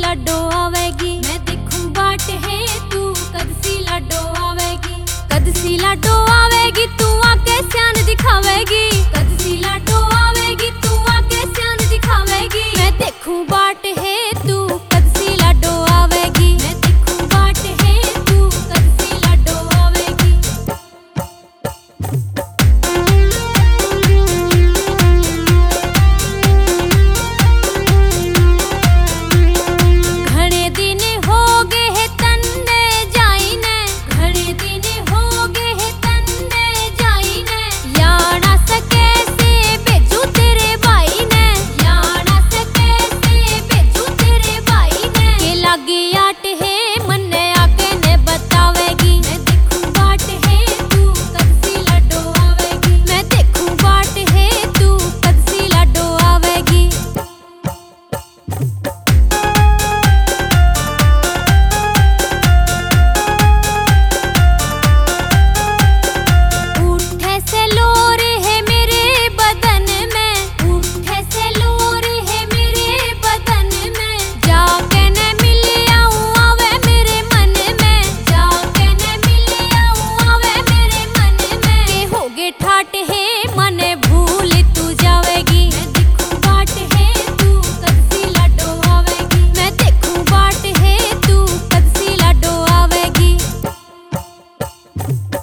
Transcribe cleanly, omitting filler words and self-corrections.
लाडो आवेगी। मैं देखूं बाट है तू कद सी लाडो आवेगी। कद सी लाडो आवेगी तू आके स्यान दिखावेगी। कद सी लाडो आवेगी तू आके स्यान दिखावेगी। मैं देखूं बाट है तू कद सी लाडो आवेगी। मैं देखूं बाट है तू कद सी लाडो आवेगी। घणे दिन हो गए है तन्ने जाइने। घणे दिन हो गए है तन्ने जाइने। याना सके से भेजू तेरे भाई ने। याना सके से भेजू तेरे भाई ने। के लागे आट है मन्ने आके ने बतावेगी। मैं देखूं बाट है तू कद सी लाडो आवेगी। मैं देखूं बाट है तू कद सी लाडो आवेगी। उठे से लोर है मेरे बदन में। उठे से लोर है मेरे बदन में। जाके न मिल आऊं आवे मेरे मन में। जाके न मिल आऊं आवे मेरे मन में। के होगे ठाट है मने भूल तू जावेगी। मैं देखूं बाट है तू कद सी लाडो आवेगी। मैं देखूं बाट है तू कद सी लाडो आवेगी।